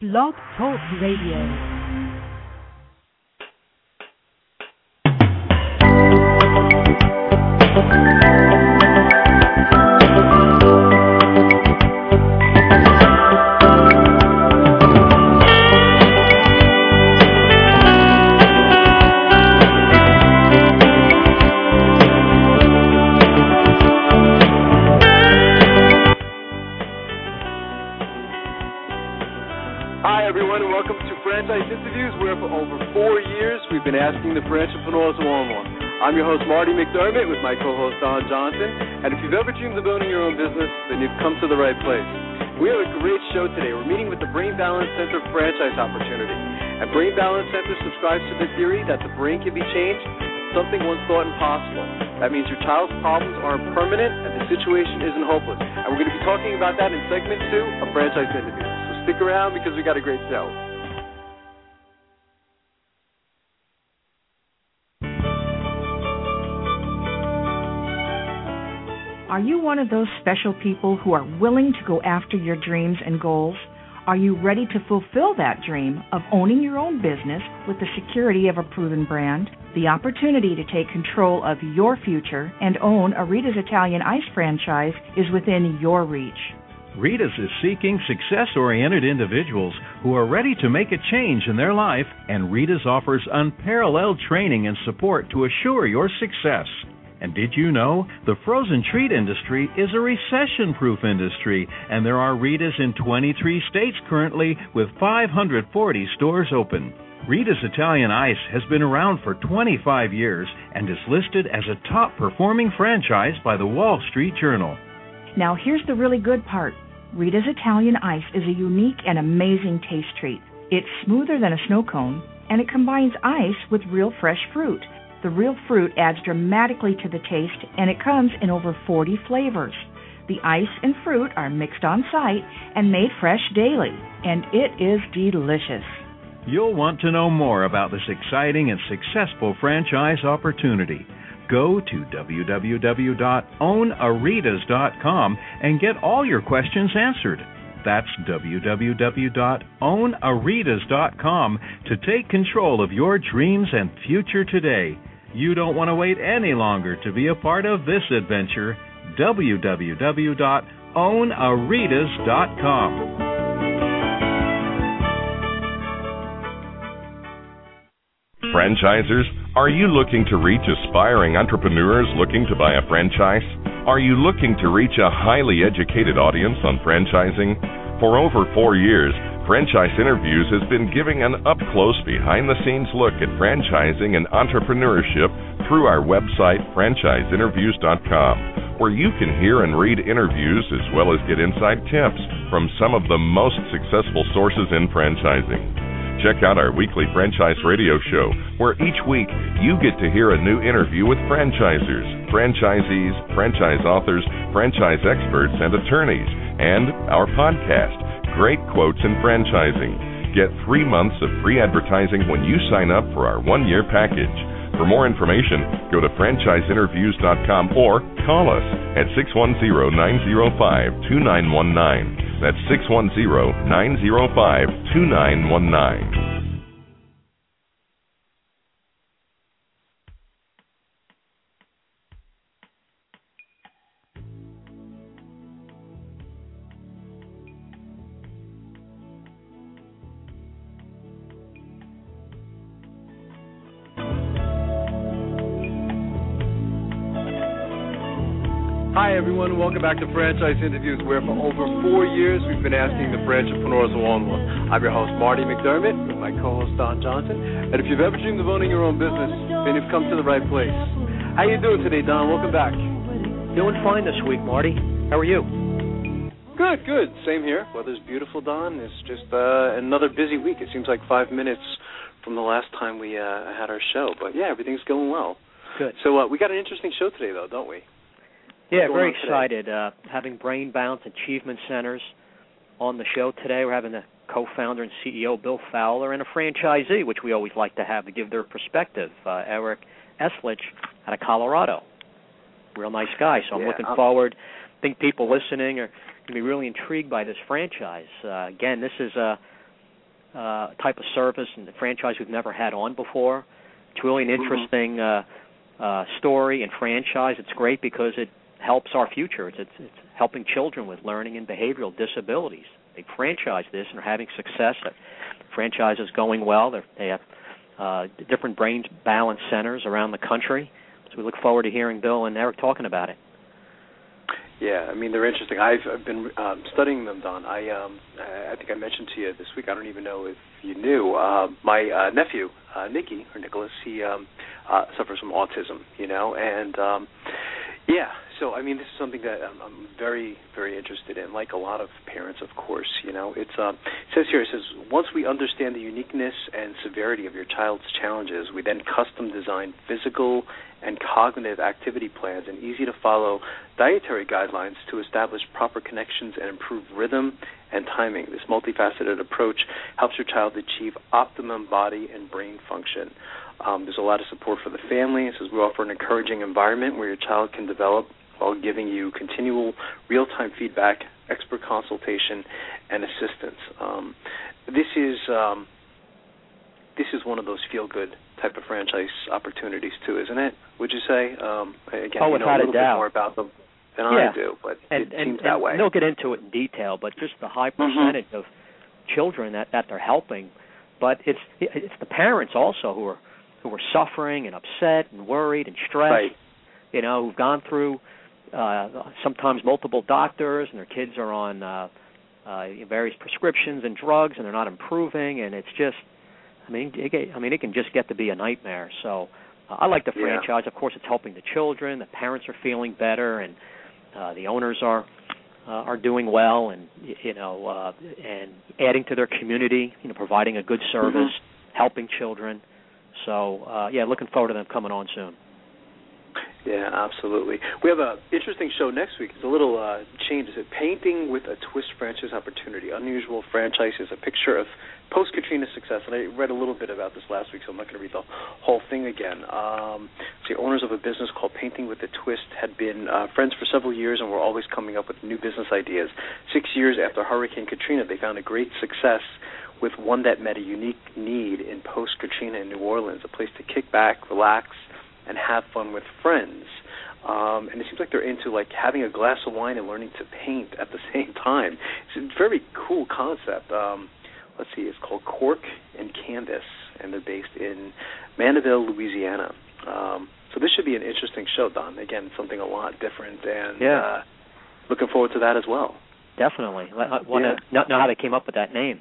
Blog Talk Radio. Asking the Frantrepreneurs one-on-one. I'm your host, Marty McDermott, with my co-host, Don Johnson. And if you've ever dreamed of owning your own business, then you've come to the right place. We have a great show today. We're meeting with the Brain Balance Center franchise opportunity. And Brain Balance Center subscribes to the theory that the brain can be changed, something once thought impossible. That means your child's problems aren't permanent and the situation isn't hopeless. And we're going to be talking about that in segment 2 of Franchise Interviews. So stick around because we got a great show. Are you one of those special people who are willing to go after your dreams and goals? Are you ready to fulfill that dream of owning your own business with the security of a proven brand? The opportunity to take control of your future and own a Rita's Italian Ice franchise is within your reach. Rita's is seeking success-oriented individuals who are ready to make a change in their life, and Rita's offers unparalleled training and support to assure your success. And did you know the frozen treat industry is a recession-proof industry, and there are Rita's in 23 states currently with 540 stores open. Rita's Italian Ice has been around for 25 years and is listed as a top-performing franchise by the Wall Street Journal. Now here's the really good part. Rita's Italian Ice is a unique and amazing taste treat. It's smoother than a snow cone, and it combines ice with real fresh fruit. The real fruit adds dramatically to the taste, and it comes in over 40 flavors. The ice and fruit are mixed on site and made fresh daily, and it is delicious. You'll want to know more about this exciting and successful franchise opportunity. Go to www.ownaritas.com and get all your questions answered. That's www.ownaritas.com to take control of your dreams and future today. You don't want to wait any longer to be a part of this adventure. www.ownaritas.com. Franchisers, are you looking to reach aspiring entrepreneurs looking to buy a franchise? Are you looking to reach a highly educated audience on franchising? For over 4 years, Franchise Interviews has been giving an up-close, behind-the-scenes look at franchising and entrepreneurship through our website, franchiseinterviews.com, where you can hear and read interviews as well as get inside tips from some of the most successful sources in franchising. Check out our weekly franchise radio show, where each week you get to hear a new interview with franchisers, franchisees, franchise authors, franchise experts, and attorneys, and our podcast, Great Quotes in Franchising. Get 3 months of free advertising when you sign up for our 1-year package. For more information, go to franchiseinterviews.com or call us at 610-905-2919. That's 610-905-2919. Hi, everyone. Welcome back to Franchise Interviews, where for over 4 years we've been asking the Frantrepreneurs one-on-one. I'm your host, Marty McDermott, with my co-host, Don Johnson. And if you've ever dreamed of owning your own business, then you've come to the right place. How you doing today, Don? Welcome back. Doing fine this week, Marty. How are you? Good, good. Same here. Weather's beautiful, Don. It's just another busy week. It seems like 5 minutes from the last time we had our show. But, yeah, everything's going well. Good. So we got an interesting show today, though, don't we? Yeah, very excited. Having Brain Balance Achievement Centers on the show today. We're having the co-founder and CEO, Bill Fowler, and a franchisee, which we always like to have to give their perspective, Eric Eslich out of Colorado. Real nice guy, so I'm looking forward. I think people listening are going to be really intrigued by this franchise. Again, this is type of service and the franchise we've never had on before. It's really an interesting story and franchise. It's great because it helps our future. It's helping children with learning and behavioral disabilities. They franchise this and are having success. The franchise is going well. They have different brain balance centers around the country. So we look forward to hearing Bill and Eric talking about it. Yeah, I mean, they're interesting. I've been studying them, Don. I think I mentioned to you this week, I don't even know if you knew, my nephew, Nicholas, he suffers from autism, and yeah, so, I mean, this is something that I'm very, very interested in, like a lot of parents, of course, It says here, once we understand the uniqueness and severity of your child's challenges, we then custom design physical and cognitive activity plans and easy-to-follow dietary guidelines to establish proper connections and improve rhythm and timing. This multifaceted approach helps your child achieve optimum body and brain function. There's a lot of support for the family. It says we offer an encouraging environment where your child can develop while giving you continual real-time feedback, expert consultation, and assistance. This is one of those feel-good type of franchise opportunities too, isn't it? Would you say? Again, you know a little bit more about them than I do, but it seems that way. And they'll get into it in detail, but just the high percentage of children that they're helping. But it's the parents also who are suffering and upset and worried and stressed. Right. Who've gone through sometimes multiple doctors, and their kids are on various prescriptions and drugs, and they're not improving, and it's just. It can just get to be a nightmare. So I like the franchise. Of course, it's helping the children. The parents are feeling better, and the owners are doing well, and and adding to their community. Providing a good service, helping children. So looking forward to them coming on soon. Yeah, absolutely. We have an interesting show next week. It's a little change. It's Painting with a Twist franchise opportunity. Unusual franchises, a picture of post-Katrina success. And I read a little bit about this last week, so I'm not going to read the whole thing again. The owners of a business called Painting with a Twist had been friends for several years and were always coming up with new business ideas. 6 years after Hurricane Katrina, they found a great success with one that met a unique need in post-Katrina in New Orleans, a place to kick back, relax, and have fun with friends. And it seems like they're into having a glass of wine and learning to paint at the same time. It's a very cool concept. Let's see, it's called Cork and Canvas, and they're based in Mandeville, Louisiana. So this should be an interesting show, Don. Again, something a lot different, and looking forward to that as well. Definitely. I want to know how they came up with that name.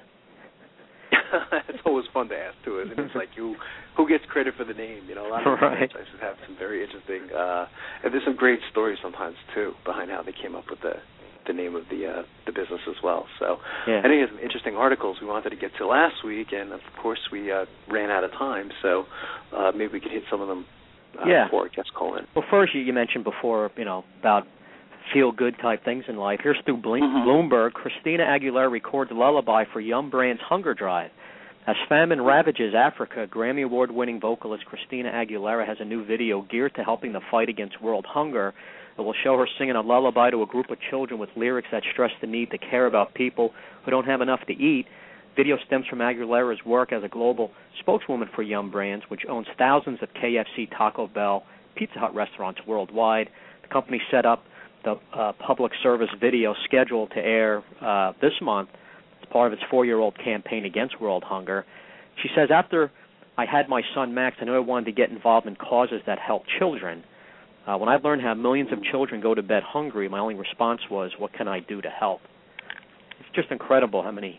It's always fun to ask, too, isn't it? It's like who gets credit for the name? A lot of franchises have some very interesting, and there's some great stories sometimes, too, behind how they came up with the name of the business as well. So I think there's some interesting articles we wanted to get to last week, and, of course, we ran out of time, so maybe we could hit some of them before it gets calling. Well, first, you mentioned before, about feel-good type things in life. Here's through Bloomberg. Christina Aguilera records a lullaby for Yum Brand's Hunger Drive. As famine ravages Africa, Grammy Award-winning vocalist Christina Aguilera has a new video geared to helping the fight against world hunger. It will show her singing a lullaby to a group of children with lyrics that stress the need to care about people who don't have enough to eat. Video stems from Aguilera's work as a global spokeswoman for Yum Brands, which owns thousands of KFC, Taco Bell, Pizza Hut restaurants worldwide. The company set up the public service video scheduled to air this month as part of its 4-year-old campaign against world hunger. She says, after I had my son Max, I knew I wanted to get involved in causes that help children. When I learned how millions of children go to bed hungry, my only response was, what can I do to help? It's just incredible how many,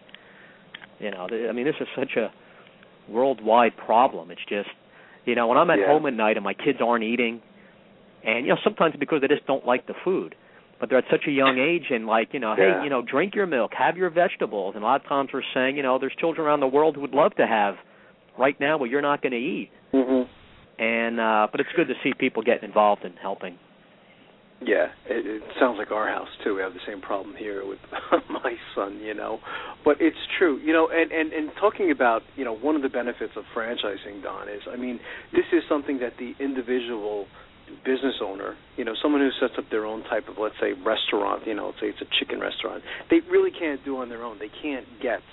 this is such a worldwide problem. It's just, when I'm at home at night and my kids aren't eating, and, sometimes because they just don't like the food. But they're at such a young age and, hey, drink your milk, have your vegetables. And a lot of times we're saying, there's children around the world who would love to have right now what you're not going to eat. Mm-hmm. And but it's good to see people getting involved and helping. Yeah, it sounds like our house, too. We have the same problem here with my son, But it's true, and talking about, one of the benefits of franchising, Don, is, this is something that the individual business owner, someone who sets up their own type of, let's say, restaurant, let's say it's a chicken restaurant, they really can't do on their own. They can't get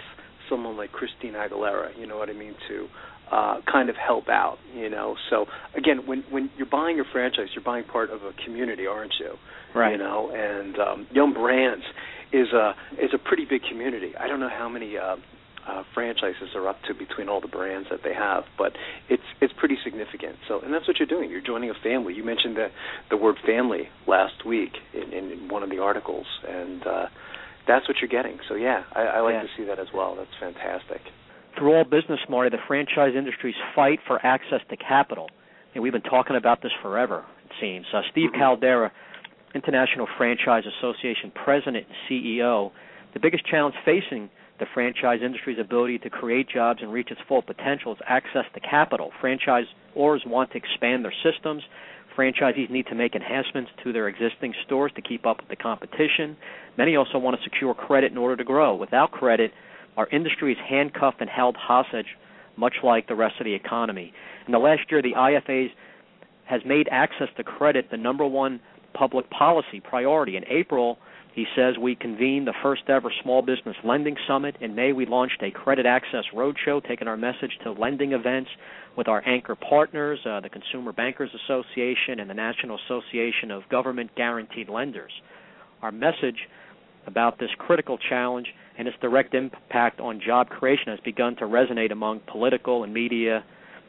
someone like Christina Aguilera, you know what I mean, to kind of help out, you know. So again, when you're buying a franchise, you're buying part of a community, aren't you? Right. You know, and Yum Brands is a pretty big community. I don't know how many franchises are up to between all the brands that they have, but it's pretty significant. So, and that's what you're doing. You're joining a family. You mentioned the word family last week in one of the articles, and that's what you're getting. So yeah, I like to see that as well. That's fantastic. Through all business, Marty, the franchise industry's fight for access to capital. And we've been talking about this forever, it seems. Steve Caldera, International Franchise Association President and CEO, the biggest challenge facing the franchise industry's ability to create jobs and reach its full potential is access to capital. Franchisors want to expand their systems. Franchisees need to make enhancements to their existing stores to keep up with the competition. Many also want to secure credit in order to grow. Without credit, our industry is handcuffed and held hostage, much like the rest of the economy. In the last year, the IFA has made access to credit the number one public policy priority. In April, he says, we convened the first ever Small Business Lending Summit. In May, we launched a Credit Access Roadshow, taking our message to lending events with our anchor partners, the Consumer Bankers Association and the National Association of Government Guaranteed Lenders. Our message about this critical challenge and its direct impact on job creation has begun to resonate among political and media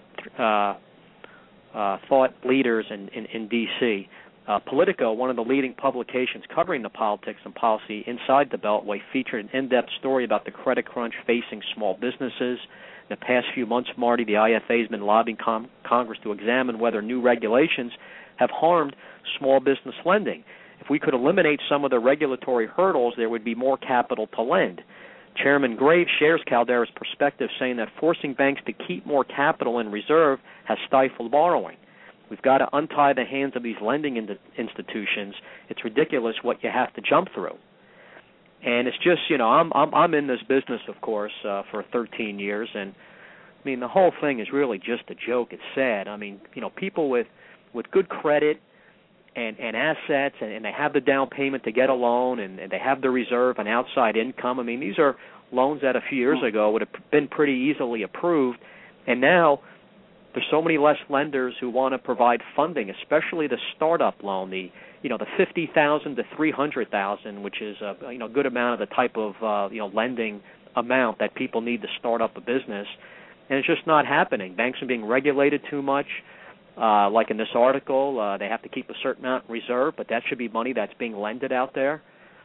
thought leaders in D.C. Politico, one of the leading publications covering the politics and policy inside the Beltway, featured an in-depth story about the credit crunch facing small businesses. In the past few months, Marty, the IFA has been lobbying Congress to examine whether new regulations have harmed small business lending. If we could eliminate some of the regulatory hurdles, there would be more capital to lend. Chairman Graves shares Caldera's perspective, saying that forcing banks to keep more capital in reserve has stifled borrowing. We've got to untie the hands of these lending institutions. It's ridiculous what you have to jump through. And it's just, you know, I'm in this business, of course, for 13 years, and I mean the whole thing is really just a joke. It's sad. I mean, you know, people with good credit and assets, and they have the down payment to get a loan, and they have the reserve and outside income. I mean, these are loans that a few years ago would have been pretty easily approved, and now there's so many less lenders who want to provide funding, especially the startup loan, the $50,000 to $300,000, which is a good amount of the type of lending amount that people need to start up a business, and it's just not happening. Banks are being regulated too much. Like in this article, they have to keep a certain amount in reserve, but that should be money that's being lended out there.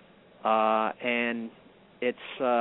And it's,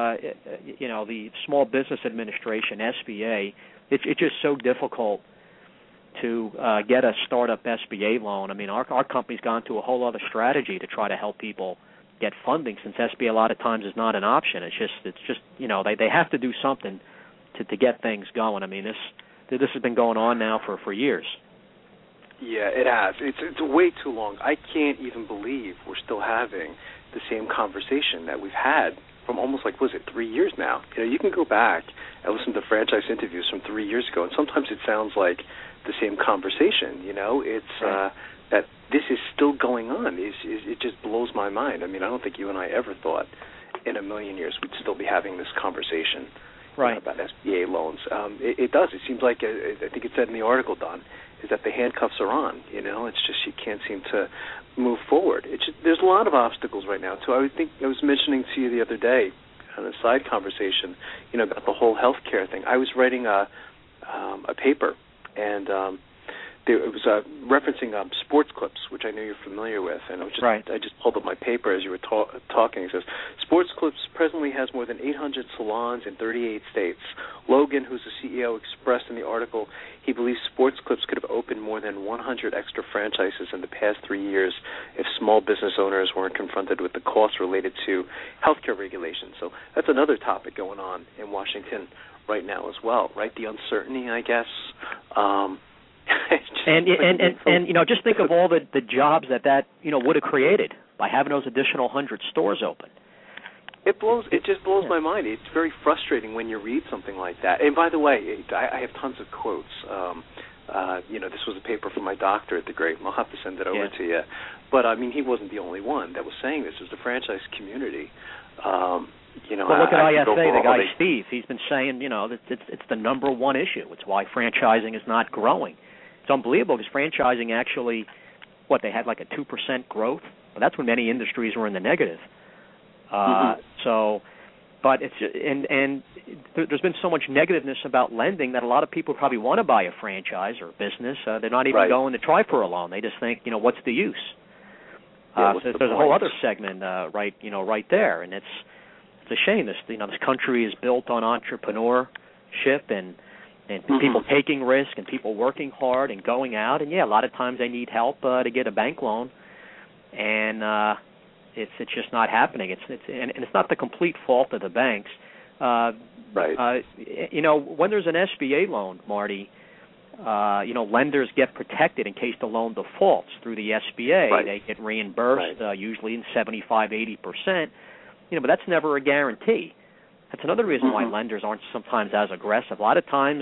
the Small Business Administration, SBA, it's just so difficult to get a startup SBA loan. I mean, our company's gone to a whole other strategy to try to help people get funding, since SBA a lot of times is not an option. It's just they have to do something to get things going. I mean, this has been going on now for years. Yeah, it has. It's way too long. I can't even believe we're still having the same conversation that we've had from almost 3 years now. You can go back and listen to franchise interviews from 3 years ago, and sometimes it sounds like the same conversation. It's that this is still going on. It just blows my mind. I mean, I don't think you and I ever thought in a million years we'd still be having this conversation about SBA loans. It does. It seems like, I think it said in the article, Don, is that the handcuffs are on. It's just you can't seem to move forward. There's a lot of obstacles right now, too. I think I was mentioning to you the other day on a side conversation, about the whole healthcare thing. I was writing a paper, and it was referencing sports clips, which I know you're familiar with, and I just pulled up my paper as you were talking. It says, Sports Clips presently has more than 800 salons in 38 states. Logan, who's the CEO, expressed in the article he believes Sports Clips could have opened more than 100 extra franchises in the past 3 years if small business owners weren't confronted with the costs related to healthcare regulations. So that's another topic going on in Washington right now as well, right? The uncertainty, I guess. And just think of all the jobs that would have created by having those additional 100 stores open. It just blows my mind. It's very frustrating when you read something like that. And by the way, I have tons of quotes. This was a paper from my doctor at the Great. I'll have to send it over to you. But I mean, he wasn't the only one that was saying this. It was the franchise community. Well, look at IFA, the guy Steve. He's been saying, that it's the number one issue. It's why franchising is not growing. It's unbelievable because franchising actually, they had like a 2% growth. Well, that's when many industries were in the negative. But it's and there's been so much negativeness about lending that a lot of people probably want to buy a franchise or a business. They're not even going to try for a loan. They just think, what's the use? So there's a whole other segment, right there, and it's a shame. This country is built on entrepreneurship and people taking risk and people working hard and going out. And a lot of times they need help to get a bank loan, and it's just not happening. And it's not the complete fault of the banks. When there's an SBA loan, Marty, lenders get protected in case the loan defaults through the SBA. Right. They get reimbursed usually in 75-80%. But that's never a guarantee. That's another reason why lenders aren't sometimes as aggressive. A lot of times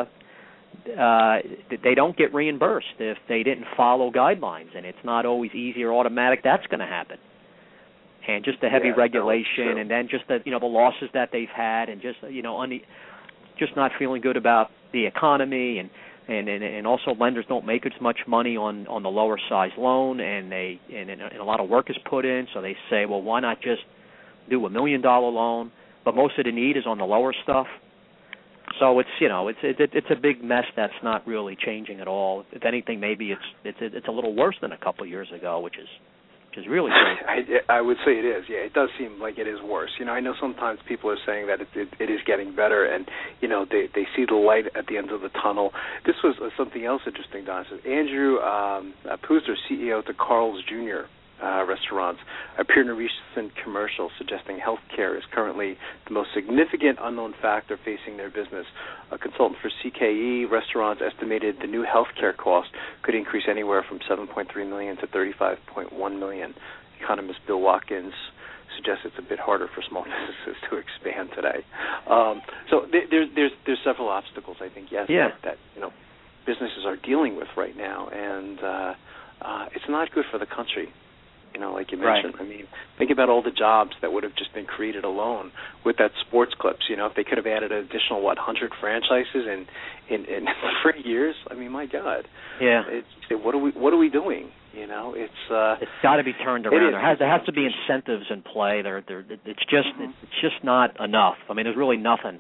they don't get reimbursed if they didn't follow guidelines, and it's not always easy or automatic that's going to happen. And just the heavy regulation, and then just the the losses that they've had, and just just not feeling good about the economy, and also lenders don't make as much money on the lower size loan, and a lot of work is put in, so they say, well, why not just do $1 million loan? But most of the need is on the lower stuff. So it's it's a big mess that's not really changing at all. If anything, maybe it's a little worse than a couple of years ago, which is really great. I would say it is. Yeah, it does seem like it is worse. I know sometimes people are saying that it is getting better, and they see the light at the end of the tunnel. This was something else interesting, Don. So Andrew Puzder, CEO at the Carl's Jr. Restaurants, appeared in a recent commercial suggesting healthcare is currently the most significant unknown factor facing their business. A consultant for CKE Restaurants estimated the new healthcare cost could increase anywhere from $7.3 million to $35.1 million. Economist Bill Watkins suggests it's a bit harder for small businesses to expand today. So there's several obstacles, I think, that businesses are dealing with right now, and it's not good for the country. Like you mentioned. Right. I mean, think about all the jobs that would have just been created alone with that sports clips. If they could have added an additional 100 franchises in 3 years. I mean, my God. Yeah. What are we doing? It's got to be turned around. There has to be incentives in play. It's just not enough. I mean, there's really nothing.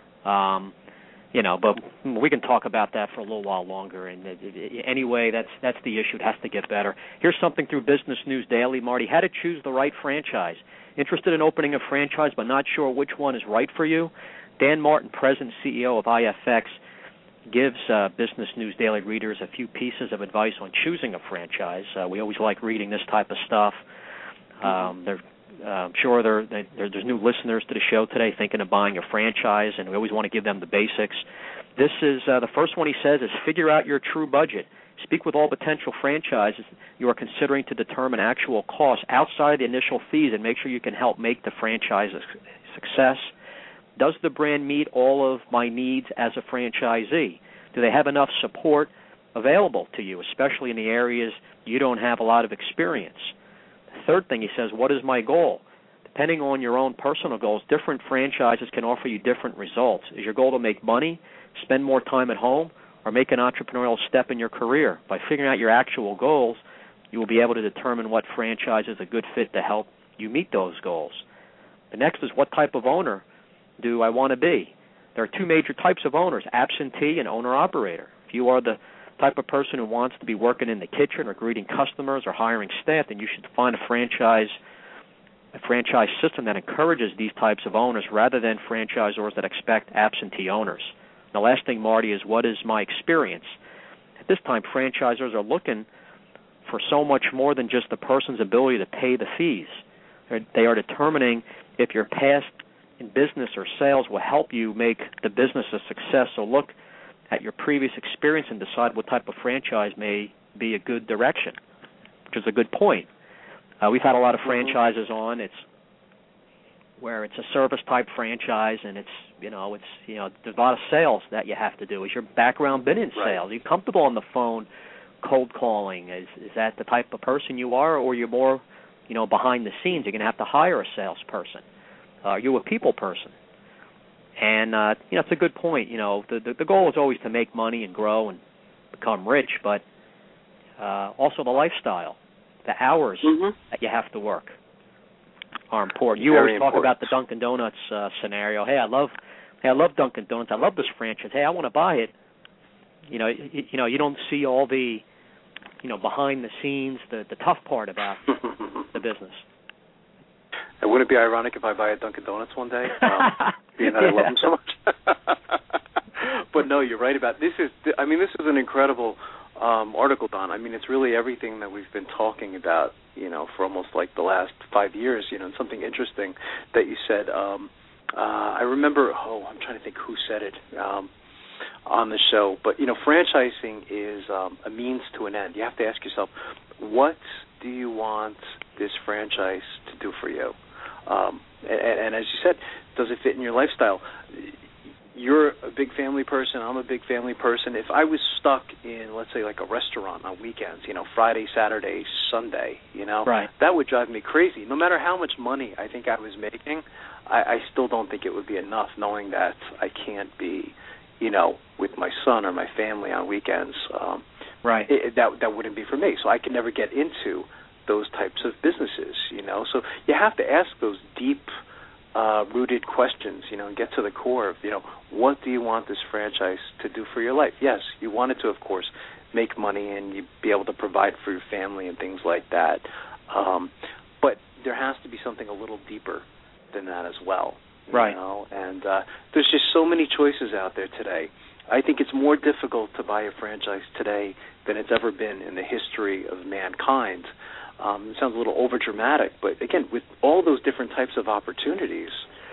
But we can talk about that for a little while longer. And anyway, that's the issue. It has to get better. Here's something through Business News Daily, Marty. How to choose the right franchise. Interested in opening a franchise but not sure which one is right for you? Dan Martin, President and CEO of IFX, gives Business News Daily readers a few pieces of advice on choosing a franchise. We always like reading this type of stuff. I'm sure there's new listeners to the show today thinking of buying a franchise, and we always want to give them the basics. This is the first one he says is figure out your true budget. Speak with all potential franchises you are considering to determine actual costs outside the initial fees and make sure you can help make the franchise a success. Does the brand meet all of my needs as a franchisee? Do they have enough support available to you, especially in the areas you don't have a lot of experience? Third thing he says, what is my goal? Depending on your own personal goals, different franchises can offer you different results. Is your goal to make money, spend more time at home, or make an entrepreneurial step in your career? By figuring out your actual goals, you will be able to determine what franchise is a good fit to help you meet those goals. The next is what type of owner do I want to be? There are two major types of owners, absentee and owner-operator. If you are the type of person who wants to be working in the kitchen or greeting customers or hiring staff, then you should find a franchise system that encourages these types of owners rather than franchisors that expect absentee owners. The last thing, Marty, is what is my experience? At this time, franchisors are looking for so much more than just the person's ability to pay the fees. They are determining if your past in business or sales will help you make the business a success. So look at your previous experience and decide what type of franchise may be a good direction, which is a good point. We've had a lot of franchises on. It's where it's a service-type franchise, and there's a lot of sales that you have to do. Is your background been in sales? Are you comfortable on the phone cold calling? Is that the type of person you are, or you're more, behind the scenes? You're going to have to hire a salesperson. Are you a people person? And it's a good point. The goal is always to make money and grow and become rich, but also the lifestyle, the hours that you have to work are important. You always talk about the Dunkin' Donuts scenario. Hey, I love Dunkin' Donuts. I love this franchise. Hey, I want to buy it. You don't see all the behind the scenes, the tough part about the business. And wouldn't it be ironic if I buy a Dunkin' Donuts one day, being that I love them so much? But no, you're right about this. This is an incredible article, Don. I mean, it's really everything that we've been talking about, for almost like the last 5 years. And something interesting that you said. I remember. I'm trying to think who said it on the show. But franchising is a means to an end. You have to ask yourself, what do you want this franchise to do for you? And as you said, does it fit in your lifestyle? You're a big family person. I'm a big family person. If I was stuck in, let's say, like a restaurant on weekends, Friday, Saturday, Sunday, right, that would drive me crazy. No matter how much money I think I was making, I still don't think it would be enough, knowing that I can't be, with my son or my family on weekends. Right. That wouldn't be for me. So I could never get into those types of businesses, So you have to ask those deep rooted questions, and get to the core of, what do you want this franchise to do for your life? Yes, you want it to, of course, make money and you be able to provide for your family and things like that. But there has to be something a little deeper than that as well. Right. And there's just so many choices out there today. I think it's more difficult to buy a franchise today than it's ever been in the history of mankind. It sounds a little overdramatic, but again, with all those different types of opportunities,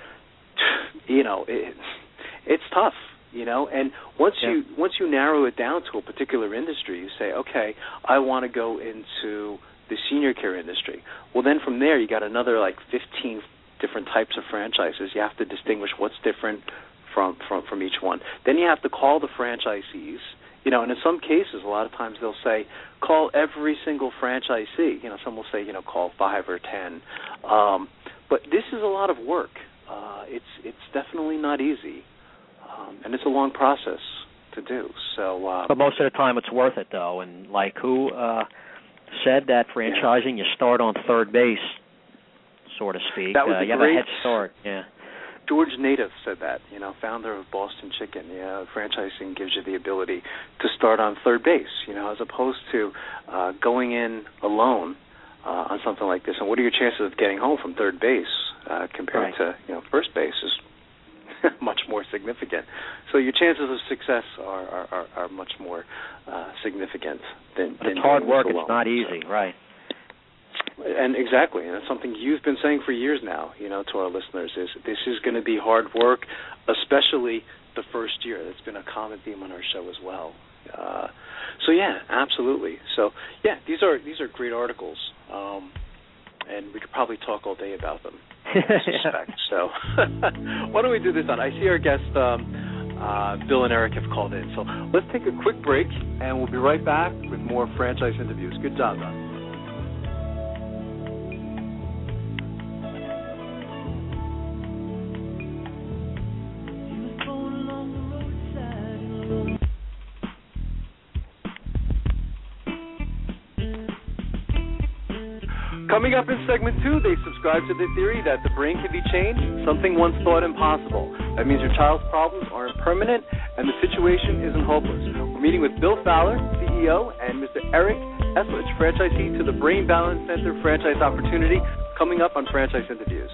it's tough, And once you narrow it down to a particular industry, you say, okay, I want to go into the senior care industry. Well, then from there, you got another 15 different types of franchises. You have to distinguish what's different from each one. Then you have to call the franchisees. And in some cases, a lot of times they'll say, call every single franchisee. Some will say, call 5 or 10. But this is a lot of work. It's definitely not easy, and it's a long process to do. So, but most of the time, it's worth it, though. And who said that franchising, you start on third base, so to speak. That was you have a head start. Yeah. George Native said that, founder of Boston Chicken. Franchising gives you the ability to start on third base, as opposed to going in alone on something like this. And what are your chances of getting home from third base compared to first base is much more significant. So your chances of success are much more significant than. But it's hard work. Alone. It's not easy, right? And exactly, and it's something you've been saying for years now, to our listeners, is this is going to be hard work, especially the first year. That's been a common theme on our show as well. So yeah, absolutely. So yeah, these are great articles, and we could probably talk all day about them, I suspect. So why don't we do this on? I see our guests, Bill and Eric, have called in. So let's take a quick break, and we'll be right back with more franchise interviews. Good job, Don. Coming up in segment 2, they subscribe to the theory that the brain can be changed, something once thought impossible. That means your child's problems aren't permanent and the situation isn't hopeless. We're meeting with Bill Fowler, CEO, and Mr. Eric Eslich, franchisee to the Brain Balance Center franchise opportunity, coming up on Franchise Interviews.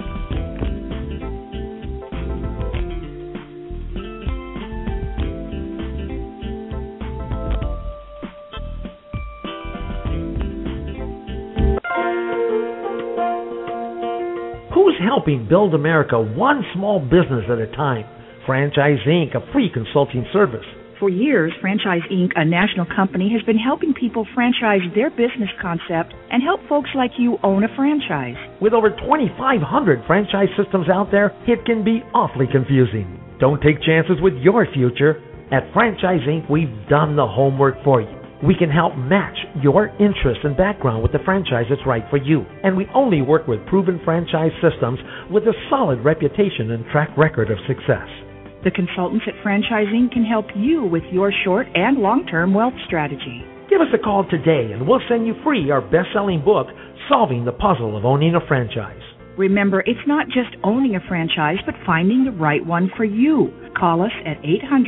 Who's helping build America one small business at a time? Franchise Inc., a free consulting service. For years, Franchise Inc., a national company, has been helping people franchise their business concept and help folks like you own a franchise. With over 2,500 franchise systems out there, it can be awfully confusing. Don't take chances with your future. At Franchise Inc., we've done the homework for you. We can help match your interest and background with the franchise that's right for you. And we only work with proven franchise systems with a solid reputation and track record of success. The consultants at Franchising can help you with your short and long-term wealth strategy. Give us a call today and we'll send you free our best-selling book, Solving the Puzzle of Owning a Franchise. Remember, it's not just owning a franchise, but finding the right one for you. Call us at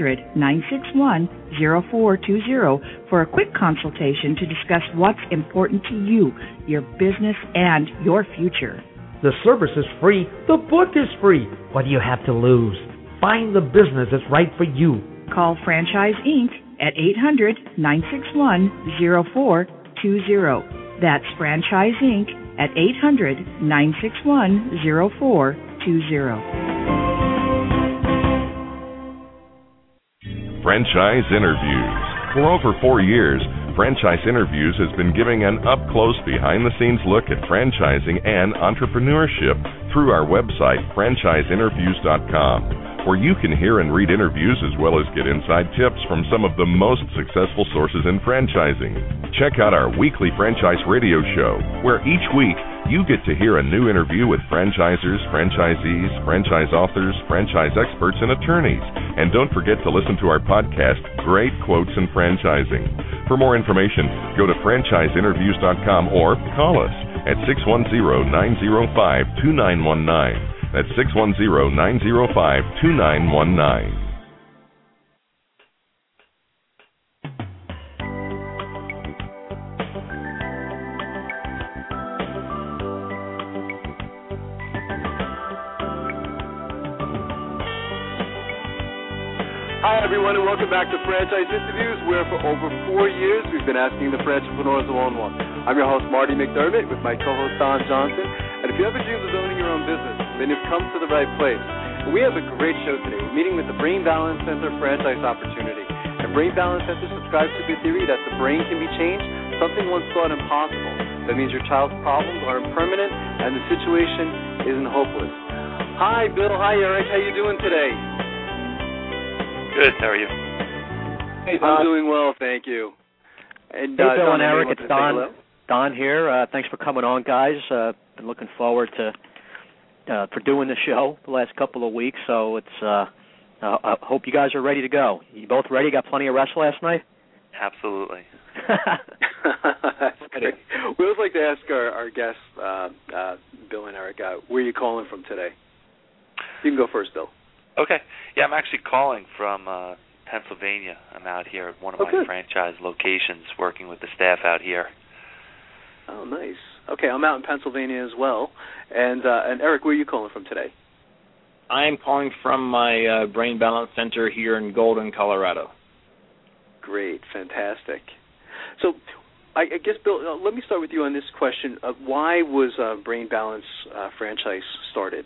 800-961-0420 for a quick consultation to discuss what's important to you, your business, and your future. The service is free. The book is free. What do you have to lose? Find the business that's right for you. Call Franchise Inc. at 800-961-0420. That's Franchise Inc. at 800-961-0420. Franchise Interviews. For over 4 years, Franchise Interviews has been giving an up-close, behind-the-scenes look at franchising and entrepreneurship through our website, franchiseinterviews.com, where you can hear and read interviews as well as get inside tips from some of the most successful sources in franchising. Check out our weekly franchise radio show, where each week you get to hear a new interview with franchisers, franchisees, franchise authors, franchise experts, and attorneys. And don't forget to listen to our podcast, Great Quotes in Franchising. For more information, go to franchiseinterviews.com or call us at 610-905-2919. That's 610-905-2919. Hi, everyone, and welcome back to Franchise Interviews, where for over 4 years we've been asking the entrepreneurs who own one. I'm your host, Marty McDermott, with my co-host, Don Johnson. And if you ever dreamed of owning your own business, then you've come to the right place. And we have a great show today. We're meeting with the Brain Balance Center franchise opportunity. And Brain Balance Center subscribes to the theory that the brain can be changed, something once thought impossible. That means your child's problems are impermanent and the situation isn't hopeless. Hi, Bill. Hi, Eric. How you doing today? Good. How are you? Hey, Don. I'm doing well, thank you. And, hey, Bill Don, and Eric, it's Don. Don here. Thanks for coming on, guys. Been looking forward to for doing the show the last couple of weeks. So it's. I hope you guys are ready to go. You both ready? Got plenty of rest last night? Absolutely. That's great. We always like to ask our guests, Bill and Eric, where are you calling from today? You can go first, Bill. Okay. Yeah, I'm actually calling from Pennsylvania. I'm out here at one of my franchise locations working with the staff out here. Oh, nice. Okay, I'm out in Pennsylvania as well. And Eric, where are you calling from today? I'm calling from my Brain Balance Center here in Golden, Colorado. Great, fantastic. So I guess, Bill, let me start with you on this question. Why was Brain Balance franchise started?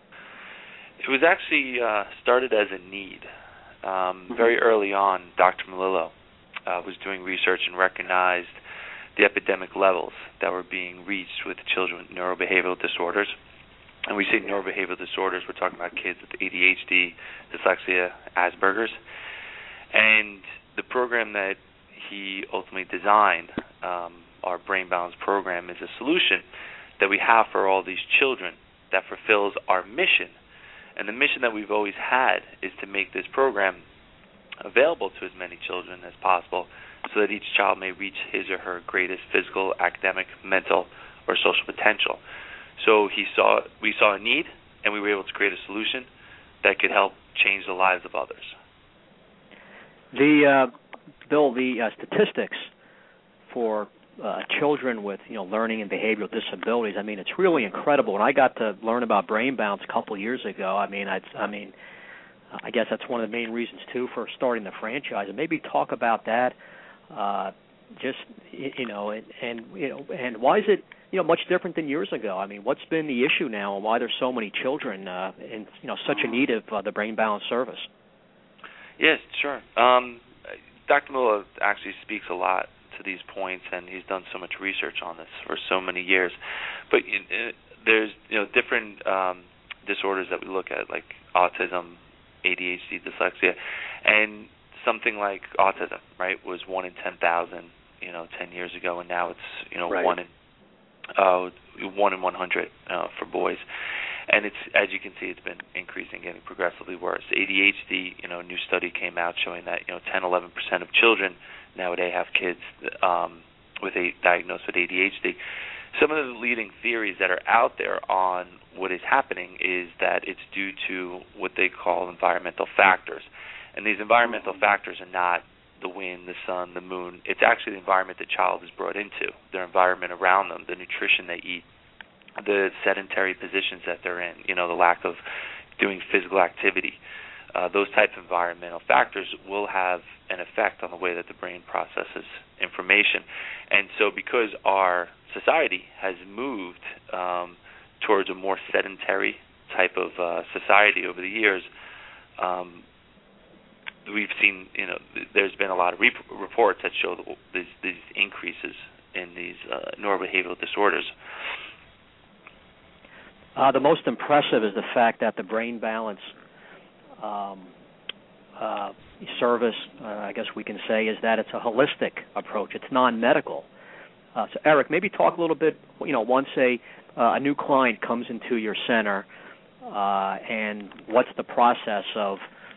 It was actually started as a need. Very early on, Dr. Melillo was doing research and recognized the epidemic levels that were being reached with children with neurobehavioral disorders. And we say neurobehavioral disorders, we're talking about kids with ADHD, dyslexia, Asperger's. And the program that he ultimately designed, our Brain Balance program, is a solution that we have for all these children that fulfills our mission. And the mission that we've always had is to make this program available to as many children as possible so that each child may reach his or her greatest physical, academic, mental, or social potential. So we saw a need, and we were able to create a solution that could help change the lives of others. Bill, the statistics for children with learning and behavioral disabilities, I mean, it's really incredible. When I got to learn about Brain Balance a couple of years ago, I guess that's one of the main reasons too for starting the franchise. And maybe talk about that, and why is it much different than years ago? I mean, what's been the issue now, and why there's so many children in such a need of the Brain Balance service? Yes, sure. Dr. Melillo actually speaks a lot to these points, and he's done so much research on this for so many years. But there's different disorders that we look at, like autism, ADHD, dyslexia, and something like autism, right, was 1 in 10,000, 10 years ago, and now it's, right. 1 in 100 for boys. And it's, as you can see, it's been increasing, getting progressively worse. ADHD, a new study came out showing that 10-11% of children nowadays have kids diagnosed with ADHD. Some of the leading theories that are out there on what is happening is that it's due to what they call environmental factors. And these environmental factors are not the wind, the sun, the moon. It's actually the environment the child is brought into, their environment around them, the nutrition they eat, the sedentary positions that they're in, the lack of doing physical activity. Those types of environmental factors will have an effect on the way that the brain processes information. And so because our society has moved towards a more sedentary type of society over the years, we've seen, there's been a lot of reports that show these increases in these neurobehavioral disorders. The most impressive is the fact that the Brain Balance service, I guess we can say, is that it's a holistic approach. It's non-medical. So, Eric, maybe talk a little bit, once a new client comes into your center, and what's the process of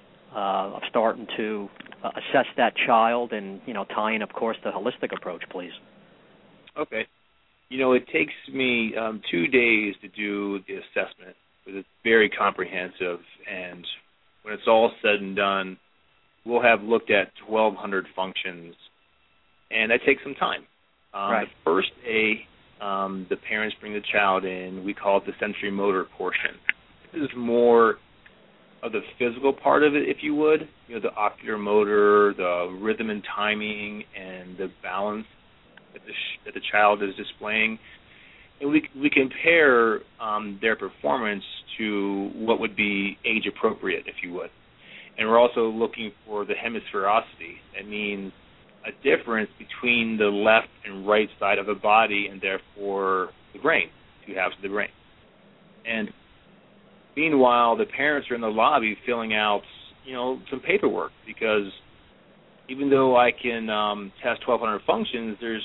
starting to assess that child and, tie in, of course, the holistic approach, please. Okay. It takes me 2 days to do the assessment, because it's very comprehensive, and when it's all said and done, we'll have looked at 1,200 functions, and that takes some time. Right. The first day, the parents bring the child in. We call it the sensory motor portion. This is more of the physical part of it, if you would, the ocular motor, the rhythm and timing, and the balance that the child is displaying. And we compare their performance to what would be age appropriate, if you would. And we're also looking for the hemisphericity. That means a difference between the left and right side of the body, and therefore the brain, 2 halves of the brain. And meanwhile, the parents are in the lobby filling out, some paperwork, because even though I can test 1,200 functions, there's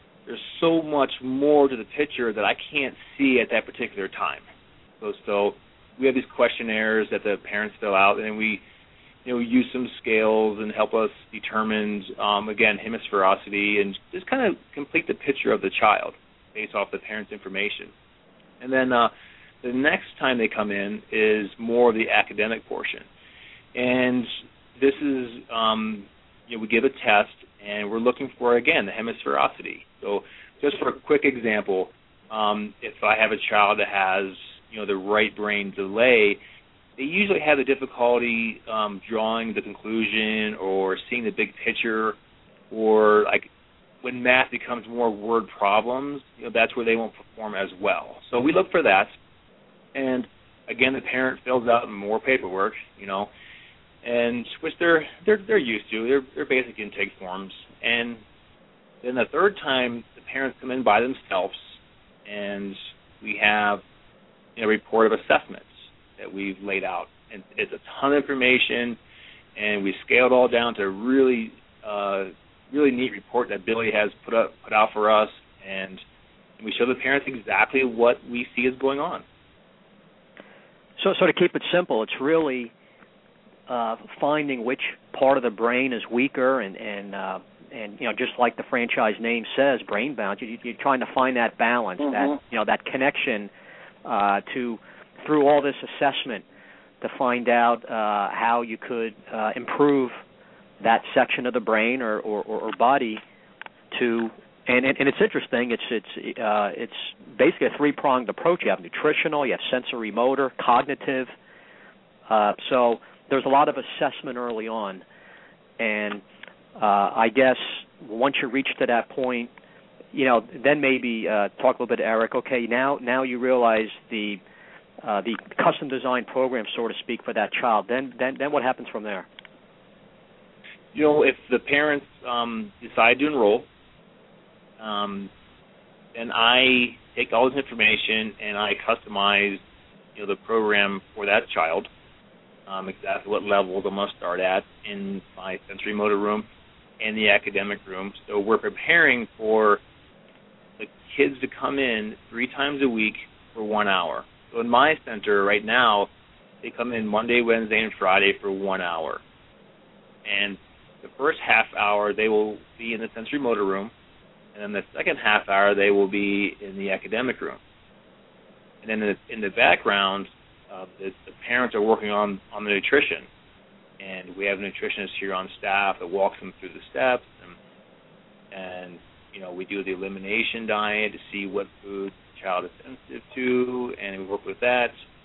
so much more to the picture that I can't see at that particular time. So we have these questionnaires that the parents fill out, and we use some scales and help us determine, again, hemisphericity, and just kind of complete the picture of the child based off the parent's information. And then the next time they come in is more of the academic portion. And this is, we give a test, and we're looking for, again, the hemisphericity. So just for a quick example, if I have a child that has, the right brain delay, they usually have the difficulty drawing the conclusion or seeing the big picture, or like when math becomes more word problems, that's where they won't perform as well. So we look for that, and again, the parent fills out more paperwork, and which they're used to. They're basic intake forms, and then the third time the parents come in by themselves, and we have a report of assessments that we've laid out, and it's a ton of information, and we scaled all down to a really neat report that Billy has put out for us, and we show the parents exactly what we see is going on. So to keep it simple, it's really finding which part of the brain is weaker, and just like the franchise name says, Brain Balance, you're trying to find that balance, that connection through all this assessment to find out how you could improve that section of the brain or body to. And it's interesting. It's basically a 3-pronged approach. You have nutritional, you have sensory motor, cognitive. So there's a lot of assessment early on, and I guess once you reach to that point, then maybe talk a little bit to Eric. Okay, now you realize the custom design program, so to speak, for that child. Then what happens from there? If the parents decide to enroll, then I take all this information and I customize, the program for that child. exactly what levels I'm going to start at in my sensory motor room and the academic room. So we're preparing for the kids to come in 3 times a week for 1 hour. So in my center right now, they come in Monday, Wednesday, and Friday for 1 hour. And the first half hour, they will be in the sensory motor room. And then the second half hour, they will be in the academic room. And then in the background, the parents are working on the nutrition. And we have a nutritionist here on staff that walks them through the steps. And you know, we do the elimination diet to see what food the child is sensitive to, and we work with that.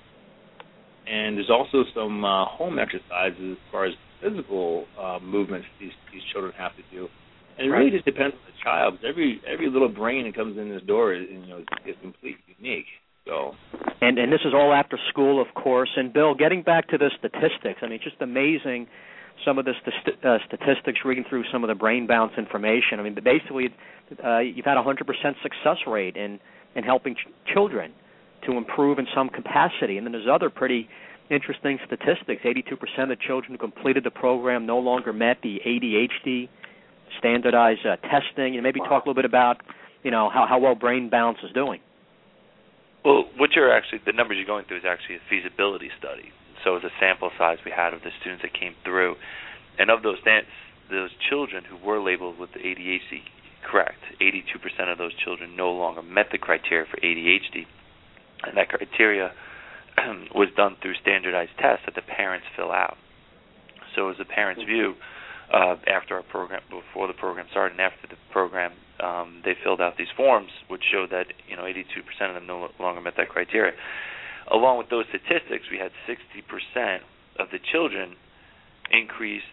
And there's also some home exercises as far as physical movements these children have to do. And it really just depends on the child. Every little brain that comes in this door is completely unique. So. And this is all after school, of course. And Bill, getting back to the statistics, I mean, it's just amazing some of the statistics reading through some of the brain bounce information. I mean, basically, you've had a 100% success rate in helping children to improve in some capacity. And then there's other pretty interesting statistics. 82% of the children who completed the program no longer met the ADHD standardized testing. And maybe talk a little bit about, you know, how well Brain Bounce is doing. Well, the numbers you're going through is actually a feasibility study. So it's a sample size we had of the students that came through. And of those children who were labeled with the ADHD, correct, 82% of those children no longer met the criteria for ADHD. And that criteria was done through standardized tests that the parents fill out. So as a parent's view, after our program, before the program started and after the program, they filled out these forms which showed that 82% of them no longer met that criteria. Along with those statistics, we had 60% of the children increased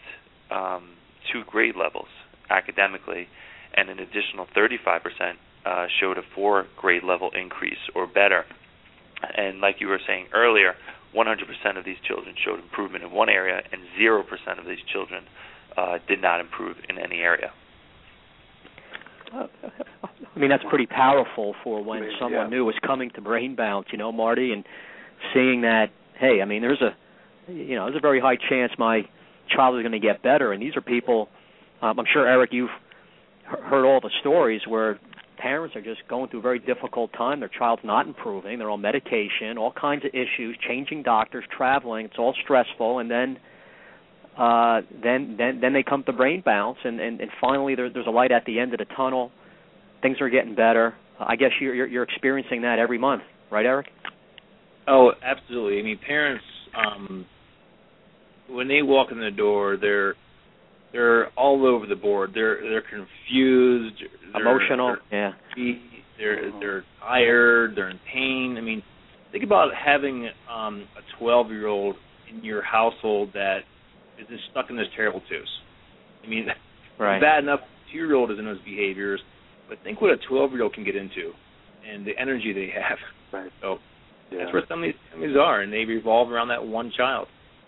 2 grade levels academically, and an additional 35% showed a 4 grade level increase or better. And like you were saying earlier, 100% of these children showed improvement in one area, and 0% of these children did not improve in any area. I mean, that's pretty powerful for when someone new is coming to Brain Bounce, Marty, and seeing that, hey, I mean, there's a very high chance my child is going to get better. And these are people, I'm sure, Eric, you've heard all the stories where parents are just going through a very difficult time. Their child's not improving. They're on medication, all kinds of issues, changing doctors, traveling. It's all stressful. And then they come to Brain Bounce, and finally there's a light at the end of the tunnel. Things are getting better. I guess you're experiencing that every month, right, Eric? Oh, absolutely. I mean, parents, when they walk in the door, they're all over the board. They're confused, emotional. They're tired. They're in pain. I mean, think about having a 12-year-old in your household that is just stuck in those terrible twos. I mean, it's bad enough a 2-year-old is in those behaviors, but think what a 12-year-old can get into and the energy they have. Right. So that's where some of these families are, and they revolve around that one child.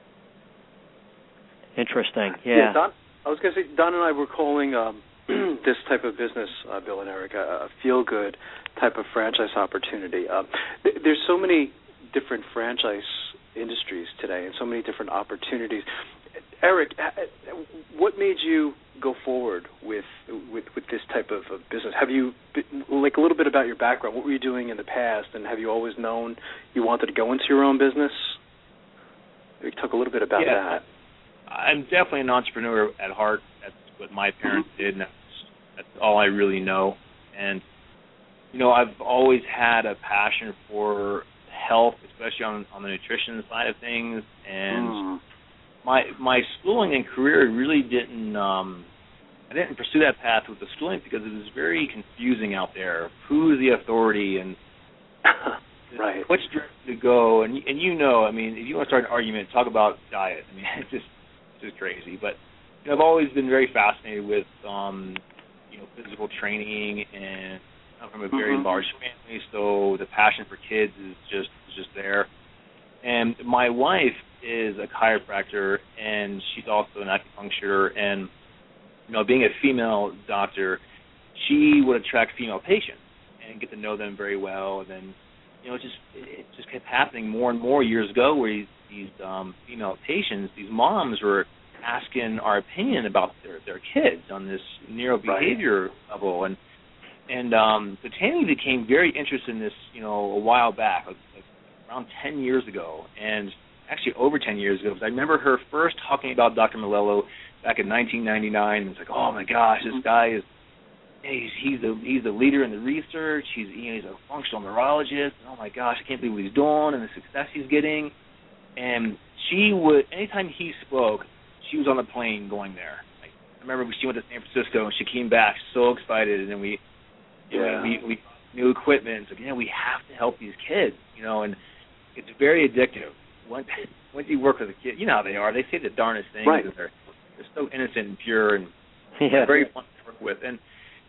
Interesting. Yeah. Don, I was going to say, Don and I were calling this type of business, Bill and Eric, a feel-good type of franchise opportunity. There's so many different franchise industries today and so many different opportunities. Eric, what made you go forward with this type of business? Have you, like, a little bit about your background, what were you doing in the past, and have you always known you wanted to go into your own business? Maybe talk a little bit about that. I'm definitely an entrepreneur at heart. That's what my parents did, and that's all I really know. And, I've always had a passion for health, especially on the nutrition side of things, and my schooling and career really didn't I didn't pursue that path with the schooling because it was very confusing out there. Who's the authority and which direction to go? And I mean, if you want to start an argument, talk about diet. I mean, it's just crazy. But I've always been very fascinated with physical training, and I'm from a very large family, so the passion for kids is just there. And my wife is a chiropractor, and she's also an acupuncturist. And being a female doctor, she would attract female patients and get to know them very well. And then it just kept happening more and more years ago, where these these female patients, these moms were asking our opinion about their kids on this neurobehavior level, and so Tammy became very interested in this, a while back, like around 10 years ago, and actually over 10 years ago, because I remember her first talking about Dr. Melillo back in 1999, and it's like, oh my gosh, this guy is, he's the leader in the research, he's a functional neurologist, and oh my gosh, I can't believe what he's doing and the success he's getting. And she would, anytime he spoke, she was on the plane going there. Like, I remember she went to San Francisco and she came back so excited, and then we new equipment. So we have to help these kids, and it's very addictive. Once you work with a kid, you know how they are. They say the darndest things, and they're so innocent and pure, and very fun to work with. And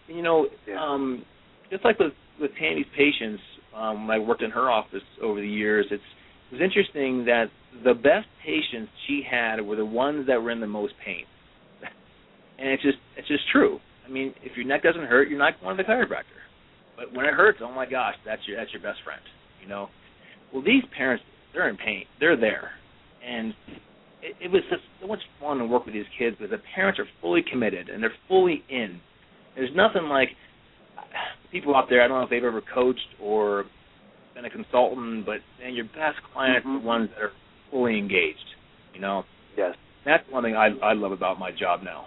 just like with Tammy's patients, when I worked in her office over the years, it was interesting that the best patients she had were the ones that were in the most pain. And it's just true. I mean, if your neck doesn't hurt, you're not going to the chiropractor. But when it hurts, oh my gosh, that's your best friend. Well, these parents, they're in pain. They're there, and it was just so much fun to work with these kids because the parents are fully committed and they're fully in. There's nothing like people out there. I don't know if they've ever coached or been a consultant, but your best clients are the ones that are fully engaged. Yes, that's one thing I love about my job now.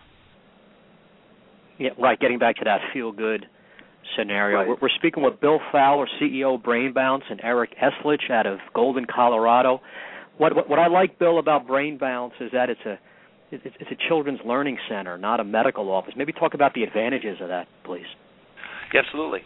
Yeah, right. Getting back to that feel-good scenario, we're speaking with Bill Fowler, CEO of Brain Bounce, and Eric Eslich out of Golden, Colorado. What I like, Bill, about Brain Bounce is that it's a children's learning center, not a medical office. Maybe talk about the advantages of that, please. Yeah, absolutely.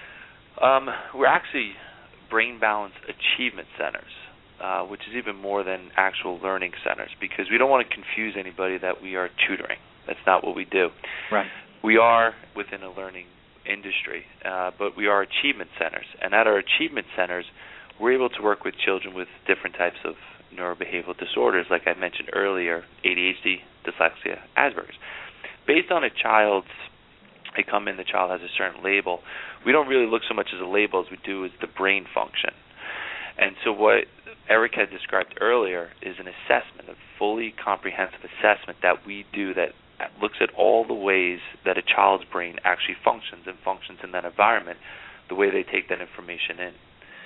We're actually Brain Balance Achievement Centers, which is even more than actual learning centers, because we don't want to confuse anybody that we are tutoring. That's not what we do. Right. We are within a learning industry, but we are achievement centers. And at our achievement centers, we're able to work with children with different types of neurobehavioral disorders, like I mentioned earlier, ADHD, dyslexia, Asperger's. Based on a child's, they come in, the child has a certain label. We don't really look so much as a label as we do as the brain function. And so what Eric had described earlier is an assessment, a fully comprehensive assessment that we do that looks at all the ways that a child's brain actually functions and functions in that environment, the way they take that information in.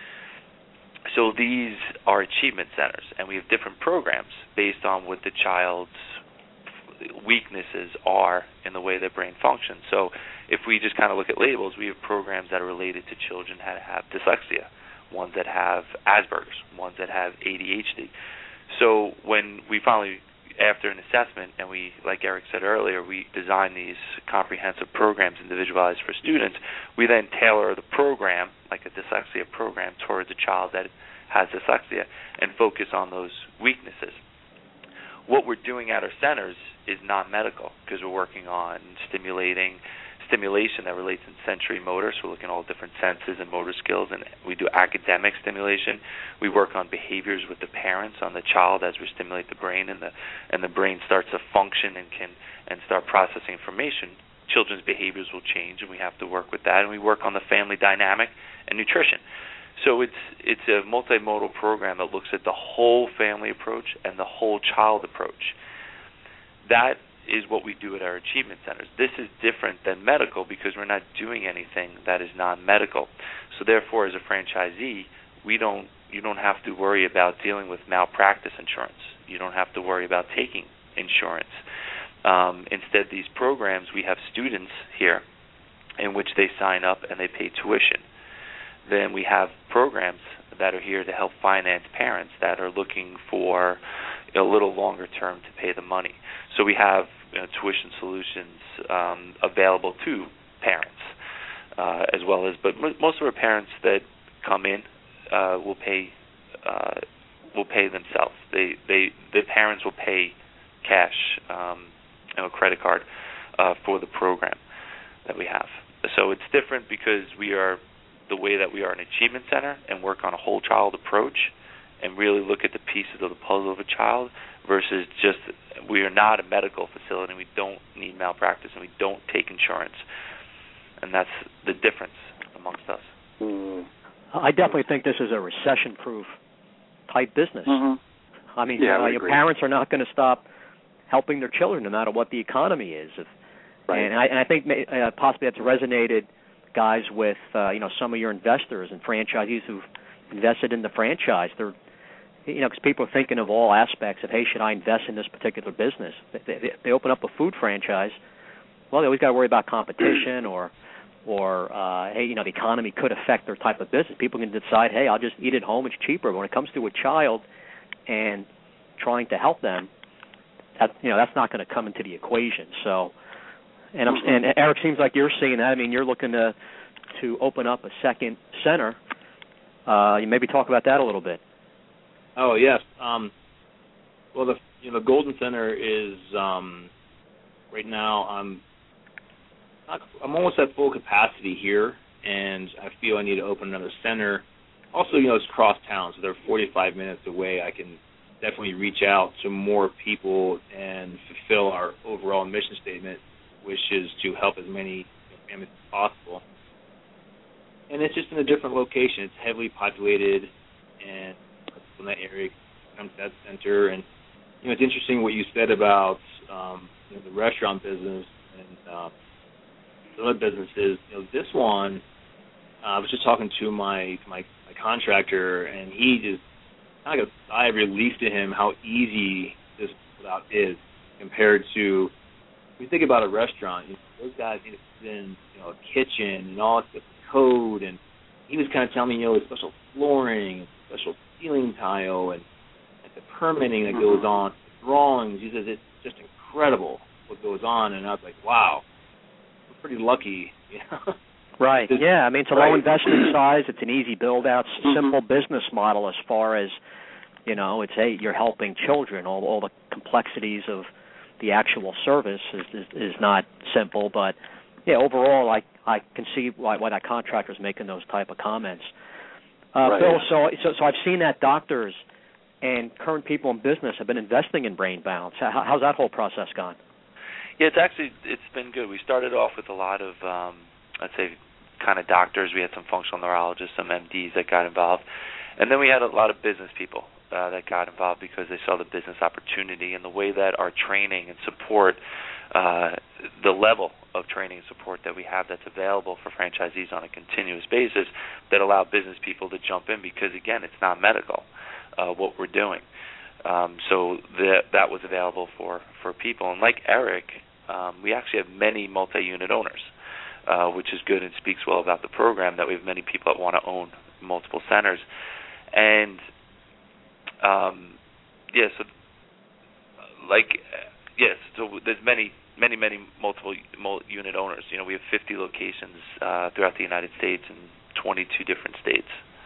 So these are achievement centers, and we have different programs based on what the child's weaknesses are in the way their brain functions. So if we just kind of look at labels, we have programs that are related to children that have dyslexia, ones that have Asperger's, ones that have ADHD. So when we finally, after an assessment, and we, like Eric said earlier, we design these comprehensive programs individualized for students, we then tailor the program, like a dyslexia program, towards a child that has dyslexia and focus on those weaknesses. What we're doing at our centers is non-medical, because we're working on stimulation that relates in sensory motor, so we're looking at all different senses and motor skills, and we do academic stimulation. We work on behaviors with the parents, on the child, as we stimulate the brain, and the brain starts to function and start processing information. Children's behaviors will change, and we have to work with that, and we work on the family dynamic and nutrition. So it's a multimodal program that looks at the whole family approach and the whole child approach. That is what we do at our achievement centers. This is different than medical because we're not doing anything that is non-medical. So therefore, as a franchisee, you don't have to worry about dealing with malpractice insurance. You don't have to worry about taking insurance. Instead, these programs, we have students here in which they sign up and they pay tuition. Then we have programs that are here to help finance parents that are looking for a little longer term to pay the money. So we have tuition solutions available to parents as well as, but most of our parents that come in will pay themselves. The parents will pay cash, credit card for the program that we have. So it's different because we are the way that we are an achievement center and work on a whole child approach and really look at the pieces of the puzzle of a child versus just we are not a medical facility and we don't need malpractice and we don't take insurance. And that's the difference amongst us. I definitely think this is a recession-proof type business. I mean, your parents are not going to stop helping their children no matter what the economy is. And I think possibly that's resonated, guys, with some of your investors and franchisees who've invested in the franchise. They're, because people are thinking of all aspects of, hey, should I invest in this particular business? They open up a food franchise. Well, they always got to worry about competition or hey, the economy could affect their type of business. People can decide, hey, I'll just eat at home; it's cheaper. But when it comes to a child and trying to help them, that's not going to come into the equation. So, and Eric, seems like you're seeing that. I mean, you're looking to open up a second center. You maybe talk about that a little bit. Oh yes. Well, the Golden Center is right now. I'm almost at full capacity here, and I feel I need to open another center. Also, it's cross town, so they're 45 minutes away. I can definitely reach out to more people and fulfill our overall mission statement, which is to help as many families as possible. And it's just in a different location. It's heavily populated, and from that area comes that center. And it's interesting what you said about the restaurant business and other businesses. This one, I was just talking to my contractor, and he just kind of got a sigh of relief to him how easy this route is compared to, if you think about a restaurant, those guys need to put in a kitchen and all this code, and he was kind of telling me, the special flooring, special ceiling tile, and the permitting that goes on, the drawings. He says it's just incredible what goes on, and I was like, wow. Pretty lucky, Right. Yeah. I mean, it's a low investment size. It's an easy build out, simple business model as far as it's you're helping children. All the complexities of the actual service is not simple, but overall, I can see why that contractor is making those type of comments. Bill, so I've seen that doctors and current people in business have been investing in Brain Balance. How's that whole process gone? Yeah, it's been good. We started off with a lot of, I'd say, kind of doctors. We had some functional neurologists, some MDs that got involved. And then we had a lot of business people that got involved because they saw the business opportunity and the way that our training and support, the level of training and support that we have that's available for franchisees on a continuous basis that allow business people to jump in because, again, it's not medical, what we're doing. So that was available for people. And like Eric, we actually have many multi-unit owners, which is good and speaks well about the program that we have many people that want to own multiple centers. And, so there's many multiple unit owners. We have 50 locations throughout the United States and 22 different states.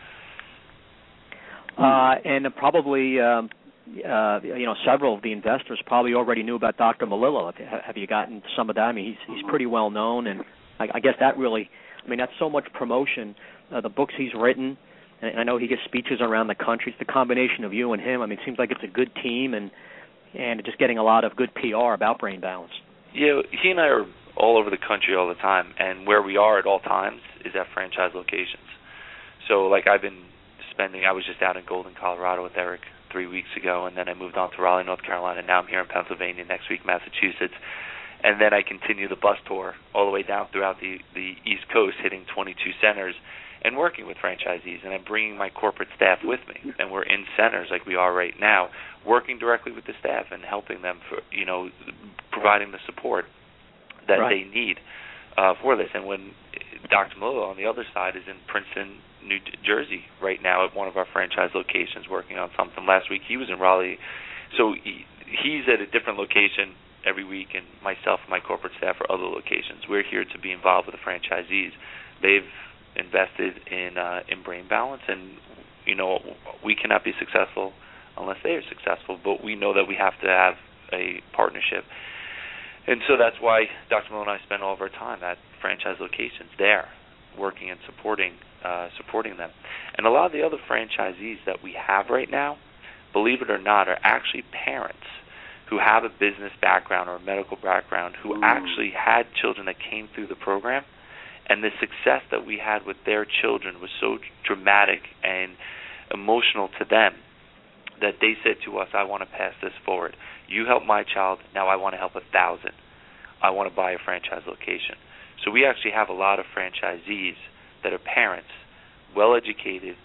And probably... several of the investors probably already knew about Dr. Melillo. Have you gotten some of that? I mean, he's pretty well known, and I guess that really, that's so much promotion. The books he's written, and I know he gives speeches around the country. It's the combination of you and him. It seems like it's a good team, and just getting a lot of good PR about Brain Balance. Yeah, he and I are all over the country all the time, and where we are at all times is at franchise locations. So, I was just out in Golden, Colorado with Eric 3 weeks ago, and then I moved on to Raleigh, North Carolina, and now I'm here in Pennsylvania, next week Massachusetts, and then I continue the bus tour all the way down throughout the East Coast, hitting 22 centers and working with franchisees, and I'm bringing my corporate staff with me, and we're in centers like we are right now, working directly with the staff and helping them for, providing the support that they need for this. And when Dr. Melillo on the other side is in Princeton, New Jersey right now at one of our franchise locations working on something. Last week he was in Raleigh. So he's at a different location every week, and myself and my corporate staff are other locations. We're here to be involved with the franchisees. They've invested in Brain Balance, and we cannot be successful unless they are successful, but we know that we have to have a partnership. And so that's why Dr. Melillo and I spend all of our time at franchise locations there, working and supporting them. And a lot of the other franchisees that we have right now, believe it or not, are actually parents who have a business background or a medical background who actually had children that came through the program, and the success that we had with their children was so dramatic and emotional to them that they said to us, I want to pass this forward. You help my child, now I want to help 1,000. I want to buy a franchise location. So we actually have a lot of franchisees that are parents, well-educated,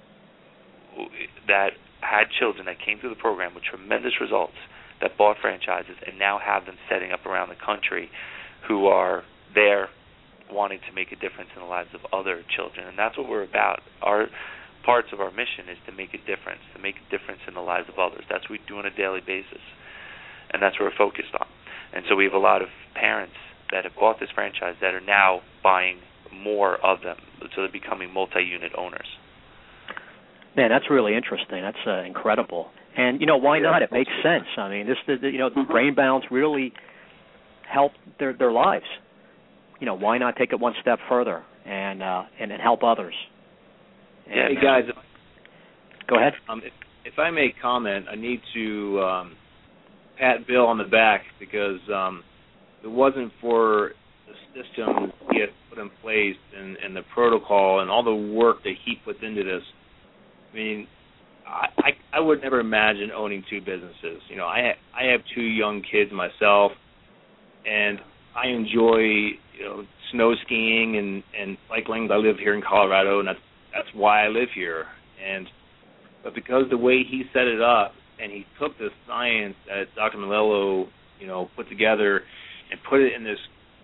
that had children that came through the program with tremendous results, that bought franchises and now have them setting up around the country who are there wanting to make a difference in the lives of other children. And that's what we're about. Our parts of our mission is to make a difference in the lives of others. That's what we do on a daily basis, and that's what we're focused on. And so we have a lot of parents that have bought this franchise that are now buying more of them, so they're becoming multi-unit owners. Man, that's really interesting. That's incredible. And, why not? It makes sense. I mean, Brain Balance really helped their lives. Why not take it one step further and help others? Yeah, hey guys. Go ahead. If I may comment, I need to pat Bill on the back because if it wasn't for the system he had put in place and the protocol and all the work that he puts into this, I mean, I would never imagine owning two businesses. I have two young kids myself, and I enjoy snow skiing and cycling. I live here in Colorado, and that's why I live here. But because the way he set it up, and he took the science that Dr. Melillo put together and put it in this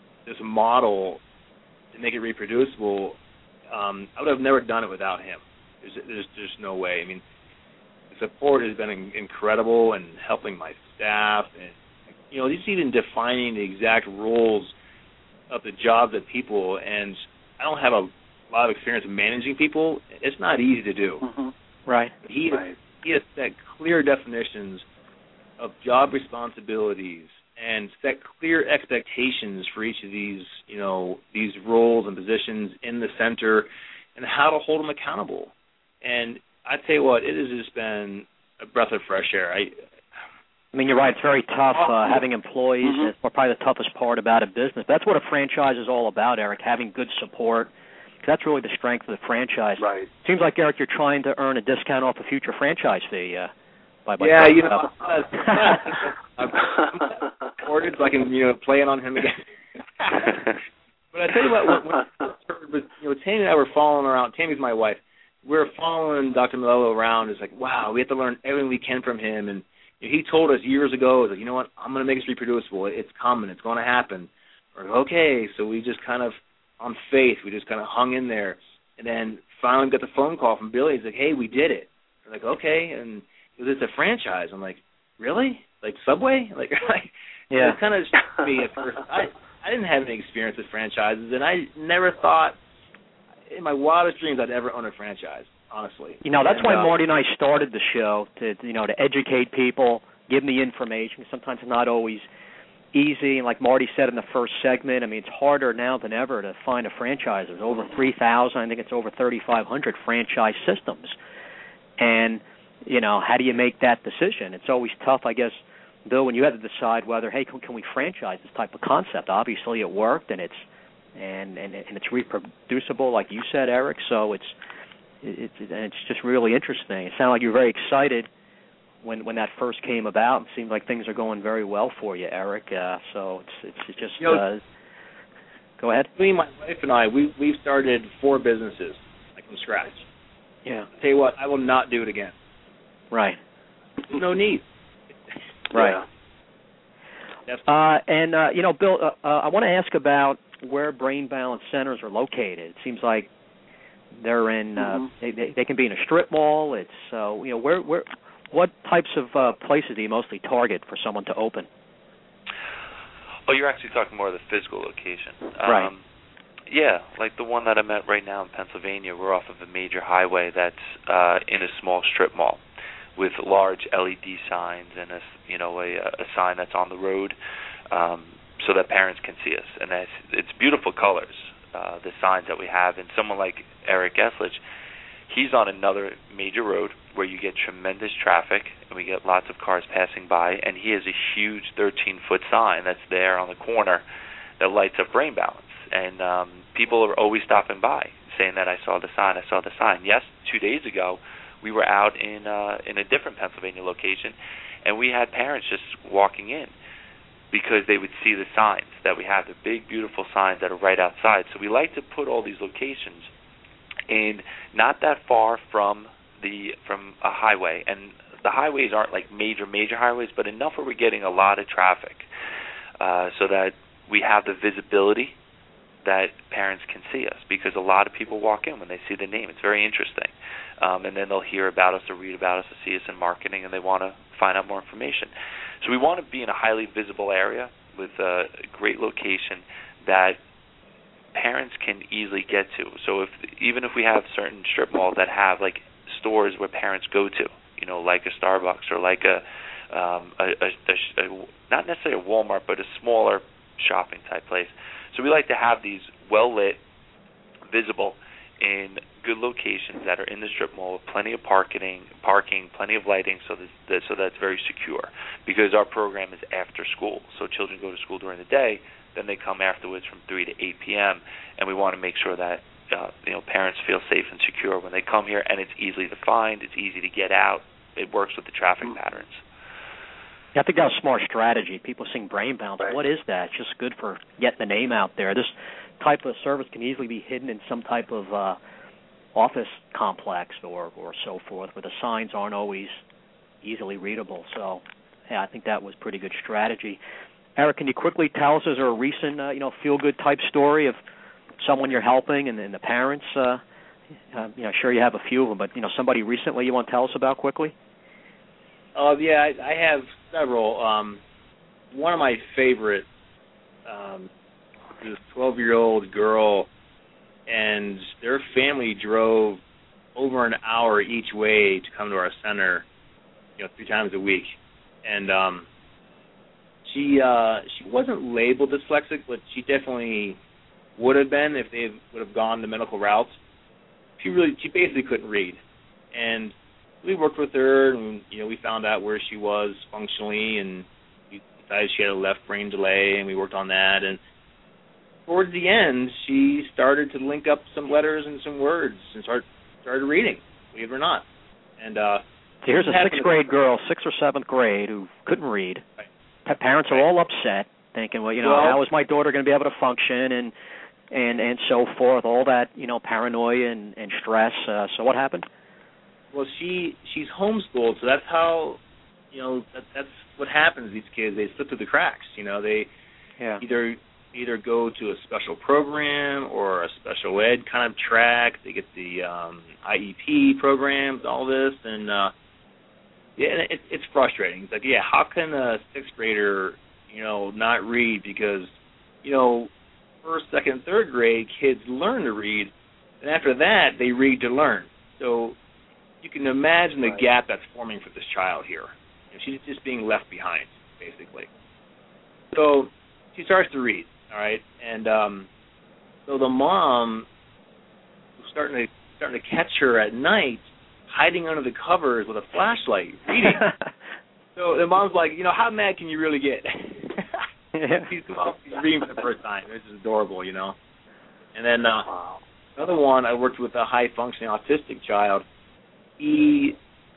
model to make it reproducible, I would have never done it without him. There's no way. I mean, the support has been incredible and helping my staff, and just even defining the exact roles of the jobs of people. And I don't have a lot of experience managing people. It's not easy to do. Mm-hmm. Right. He has set clear definitions of job responsibilities and set clear expectations for each of these roles and positions in the center, and how to hold them accountable. And I tell you what, it has just been a breath of fresh air. I mean, you're right. It's very tough having employees. Mm-hmm. It's probably the toughest part about a business. That's what a franchise is all about, Eric, having good support. That's really the strength of the franchise. Right. Seems like, Eric, you're trying to earn a discount off a future franchise fee. I'm ordered so I can play it on him again. But I tell you what, Tammy and I were following around. Tammy's my wife. We're following Dr. Melillo around. It's like, wow, we have to learn everything we can from him. And he told us years ago, like, you know what, I'm going to make this reproducible. It's coming. It's going to happen. We're like, okay. So we just kind of, on faith, we just kind of hung in there. And then finally got the phone call from Billy. He's like, hey, we did it. We're like, okay. And it's a franchise. I'm like, really? Like Subway? Yeah. It kind of shocked me at first. I didn't have any experience with franchises, and I never thought in my wildest dreams I'd ever own a franchise, honestly. That's why Marty and I started the show, to educate people, give them the information. Sometimes it's not always easy, and like Marty said in the first segment, I mean, it's harder now than ever to find a franchise. There's over 3,000, I think it's over 3,500 franchise systems. And, how do you make that decision? It's always tough, I guess, Bill, when you had to decide whether, hey, can we franchise this type of concept? Obviously it worked, and it's reproducible, like you said, Eric, so it's just really interesting. It sounded like you were very excited when that first came about. It seemed like things are going very well for you, Eric. So it's just go ahead. Me, my wife, and I, we've started 4 businesses, from scratch. Yeah. I'll tell you what, I will not do it again. Right. There's no need. Right. Yeah. Bill, I want to ask about where Brain Balance centers are located. It seems like they're in. They can be in a strip mall. It's where what types of places do you mostly target for someone to open? Oh, you're actually talking more of the physical location. Right. Yeah, like the one that I'm at right now in Pennsylvania. We're off of a major highway that's in a small strip mall with large LED signs and a sign that's on the road so that parents can see us. And it's beautiful colors, the signs that we have. And someone like Eric Eslich, he's on another major road where you get tremendous traffic and we get lots of cars passing by, and he has a huge 13-foot sign that's there on the corner that lights up Brain Balance. And people are always stopping by saying that I saw the sign. Yes, 2 days ago we were out in a different Pennsylvania location, and we had parents just walking in because they would see the signs that we have, the big, beautiful signs that are right outside. So we like to put all these locations in not that far from a highway, and the highways aren't like major highways, but enough where we're getting a lot of traffic so that we have the visibility that parents can see us, because a lot of people walk in when they see the name. It's very interesting. And then they'll hear about us or read about us or see us in marketing, and they want to find out more information. So we want to be in a highly visible area with a great location that parents can easily get to. So even if we have certain strip malls that have like stores where parents go to, like a Starbucks or like a not necessarily a Walmart, but a smaller shopping type place. So we like to have these well lit, visible, in good locations that are in the strip mall with plenty of parking, plenty of lighting, so that's very secure. Because our program is after school, so children go to school during the day, then they come afterwards from 3 to 8 p.m. And we want to make sure that parents feel safe and secure when they come here, and it's easy to find, it's easy to get out. It works with the traffic patterns. Yeah, I think that was a smart strategy. People seeing Brain Bounce. Right. What is that? It's just good for getting the name out there. This type of service can easily be hidden in some type of office complex or so forth, where the signs aren't always easily readable. So, yeah, I think that was pretty good strategy. Eric, can you quickly tell us, is there a recent, feel-good type story of someone you're helping and the parents? Sure you have a few of them, but, somebody recently you want to tell us about quickly? Yeah, I have several. One of my favorite is a 12-year-old girl, and their family drove over an hour each way to come to our center, 3 times a week. And she wasn't labeled dyslexic, but she definitely would have been if they would have gone the medical route. She basically couldn't read. And we worked with her, and we found out where she was functionally, and we decided she had a left brain delay, and we worked on that. And towards the end, she started to link up some letters and some words and started reading, believe it or not. And so here's a 6th grade girl, 6th or 7th grade, who couldn't read. Right. Parents are all upset, thinking, well, how is my daughter going to be able to function and so forth, all that, paranoia and stress. So what happened? Well, she's homeschooled, so that's how, that's what happens to these kids. They slip through the cracks. They either go to a special program or a special ed kind of track. They get the IEP programs, all this, and it's frustrating. It's like, how can a 6th grader, not read? Because, 1st, 2nd, 3rd grade kids learn to read, and after that they read to learn. So you can imagine the gap that's forming for this child here. She's just being left behind, basically. So she starts to read, all right, and so the mom was starting to catch her at night, hiding under the covers with a flashlight, reading. So the mom's like, how mad can you really get? She's reading for the first time. This is adorable, And then another one, I worked with a high-functioning autistic child. He's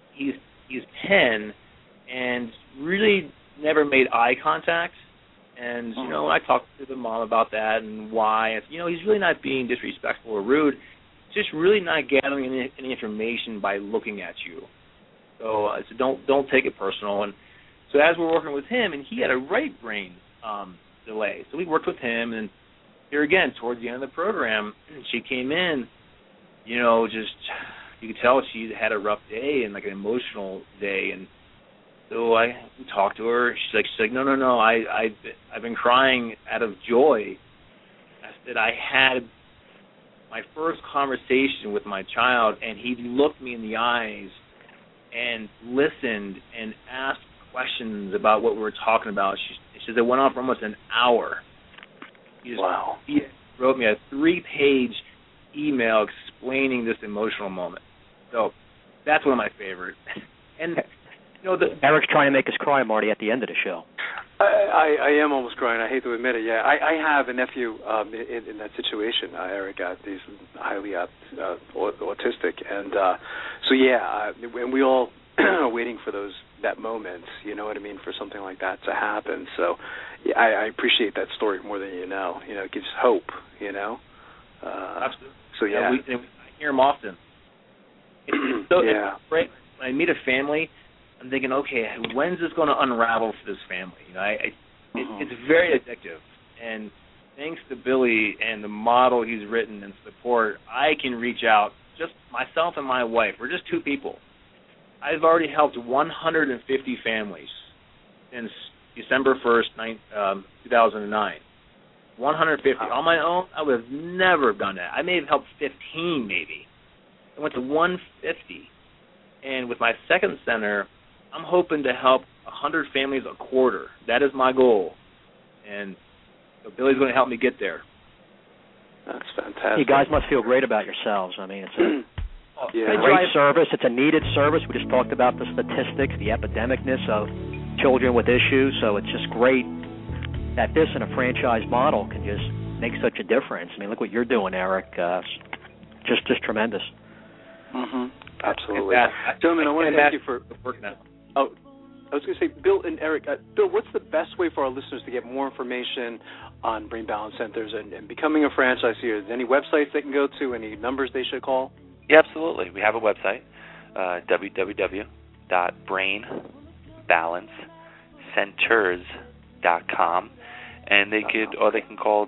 10 and really never made eye contact. And, I talked to the mom about that and why. He's really not being disrespectful or rude. Just really not gathering any information by looking at you. So I said, don't take it personal. And so as we're working with him, and he had a right brain delay. So we worked with him, and here again, towards the end of the program, she came in, just, you could tell she had a rough day and like an emotional day. And so I talked to her. She's like, no, I've been crying out of joy. I said, I had my first conversation with my child, and he looked me in the eyes and listened and asked questions about what we were talking about. She said it went on for almost an hour. He wrote me a 3-page email explaining this emotional moment. So that's one of my favorites. And Eric's trying to make us cry, Marty, at the end of the show. I am almost crying. I hate to admit it. Yeah, I have a nephew in that situation. Eric, he's highly autistic, and and we all are waiting for that moment. You know what I mean, for something like that to happen. So, yeah, I appreciate that story more than you know. You know, it gives hope. You know. Absolutely. So yeah, I hear him often. It's great. When I meet a family, I'm thinking, okay, when's this going to unravel for this family? You know, it's very addictive. And thanks to Billy and the model he's written and support, I can reach out, just myself and my wife. We're just two people. I've already helped 150 families since December 1st, 2009. 150. On my own, I would have never done that. I may have helped 15 maybe. I went to 150. And with my second center, I'm hoping to help 100 families a quarter. That is my goal. And so Billy's going to help me get there. That's fantastic. You guys must feel great about yourselves. I mean, it's a great service. It's a needed service. We just talked about the statistics, the epidemicness of children with issues. So it's just great that this in a franchise model can just make such a difference. I mean, look what you're doing, Eric. Just tremendous. Mm-hmm. Absolutely. Gentlemen, I want to thank you for working out. Oh, I was going to say, Bill and Eric, Bill, what's the best way for our listeners to get more information on Brain Balance Centers and becoming a franchisee? Is there any websites they can go to, any numbers they should call? Yeah, absolutely. We have a website, www.brainbalancecenters.com, and they can call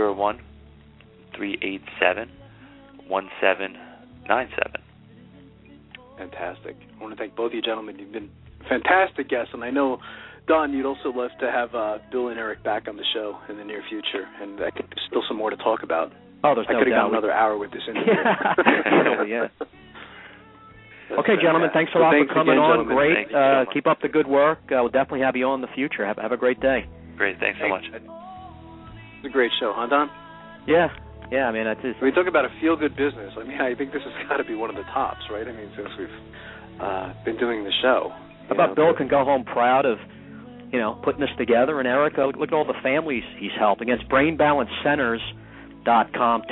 201-387-1797. Fantastic. I want to thank both of you gentlemen. You've been fantastic guests, and I know, Don, you'd also love to have Bill and Eric back on the show in the near future, and there's still some more to talk about. Oh, there's no doubt. I could have gone another hour with this interview. Yeah. Okay, gentlemen, thanks a lot for coming on. Great. Keep up the good work. We'll definitely have you on in the future. Have a great day. Great. Thanks so much. It's a great show, huh, Don? Yeah. Yeah, I mean, that's it. We talk about a feel-good business. I mean, I think this has got to be one of the tops, right? I mean, since we've been doing the show. How about Bill can go home proud of, putting this together, and Eric, look at all the families he's helped. Against BrainBalanceCenters.com,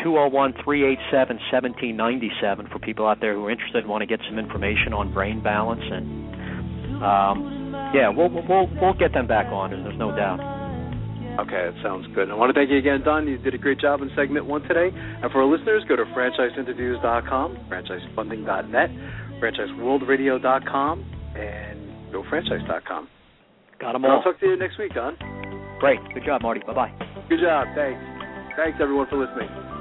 201-387-1797 for people out there who are interested and want to get some information on brain balance. And we'll get them back on. There's no doubt. Okay, that sounds good. And I want to thank you again, Don. You did a great job in segment 1 today. And for our listeners, go to franchiseinterviews.com, franchisefunding.net, franchiseworldradio.com, and gofranchise.com. Got them all. I'll talk to you next week, Don. Great. Good job, Marty. Bye-bye. Good job. Thanks. Thanks, everyone, for listening.